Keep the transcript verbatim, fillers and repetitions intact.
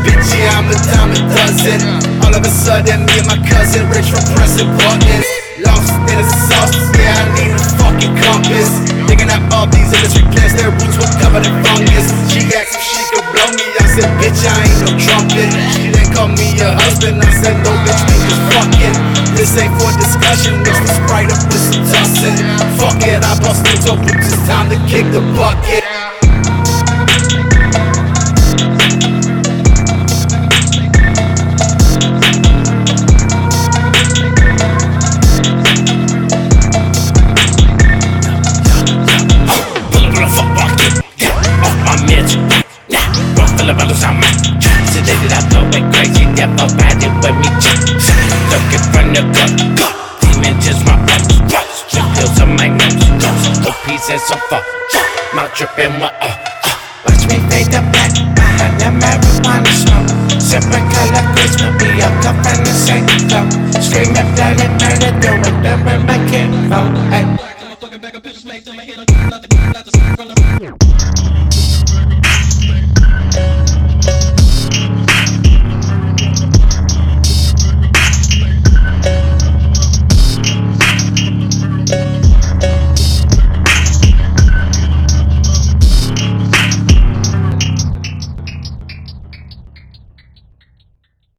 bitch, yeah, I'm a dime a dozen. All of a sudden, me and my cousin rich from pressing buttons. Lost in the sauce, yeah, I need a fucking compass. Thinking that all these industry plants, their roots were covered in fungus. She asked if she could blow me, I said, bitch, I ain't no trumpet. She then called me a husband, I said, no, bitch, we just fucking. This ain't for discussion, mix the Sprite up with some tussin'. Fuck it, I bust into boots, it's time to kick the bucket. Sedated, I'm going crazy, never ride it with me. Looking from the gut, demon just my blood. Strip pills on my nose, no pieces of fuck. Mouth dripping with uh, uh. Watch me fade to black behind the marijuana smoke. Sipping color grace, but we all come from the same flow. Screaming bloody murder, doing them with my kinfolk.